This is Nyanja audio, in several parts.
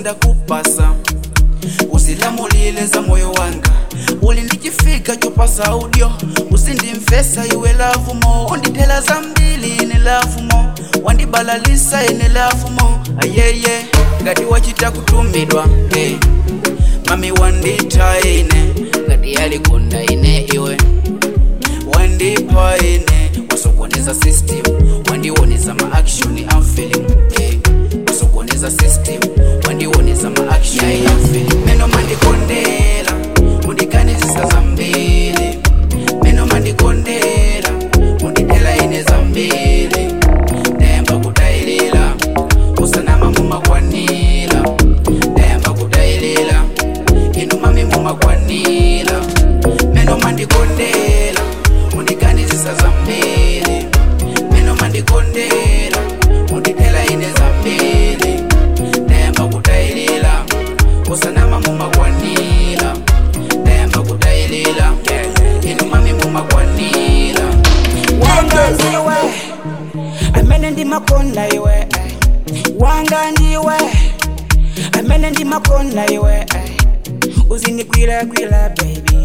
ndakupasa usilamulile za moyo wanga ulindichifika chopasa audio usindimfesa iwe lavumo unditela zambili ine lavumo wandibalalisa ine lavumo ayeye ngati wachita kutumidwa hey. Mami wandita ine ngati yalikunda ine iwe wandipa ine wasokoneza system wandiwoneza ma action I'm feeling hey. Wasokoneza system wandiwoneza ma action I'm feeling meno mandikondela undikanizisa zambili meno mandikondela unditela ine zambili demba kutailila usanama mumakwanila demba kutailila inu mami mumakwanila meno mandikondela undikanizisa zambili meno mandikondela unditela ine zambili demba kutailila usanama mumakwanila demba kutailila inu mami mumakwanila wanga ndiwe amene ndimakonda iwe wanga ndiwe amene ndimakonda iwe uzinikwila kwila baby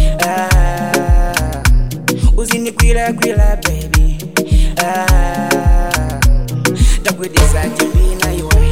uzinikwila kwila baby takwidisa jimbina iwe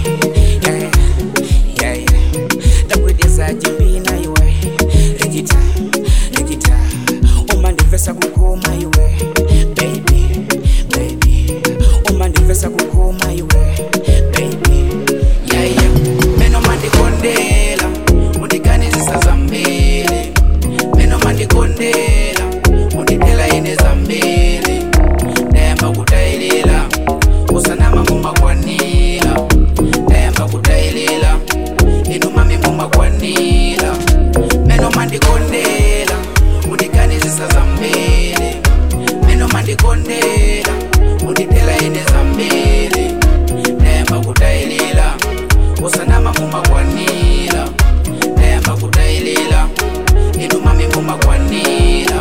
takwidisa jimbina iwe rekita umandivesa kukuma iwe baby umandivesa kukuma iwe baby meno mandikondela undikanizisa zambili meno mandikondela unditela ine zambili demba kutailila usanama mumakwanila demba kutailila inu mami mumakwanila meno mandikondela undikanizisa zambili meno mandikondela unditela ine zambili demba kutailila usanama mumakwanila demba kutailila inu mami mumakwanila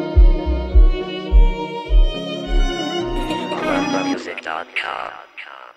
Music.com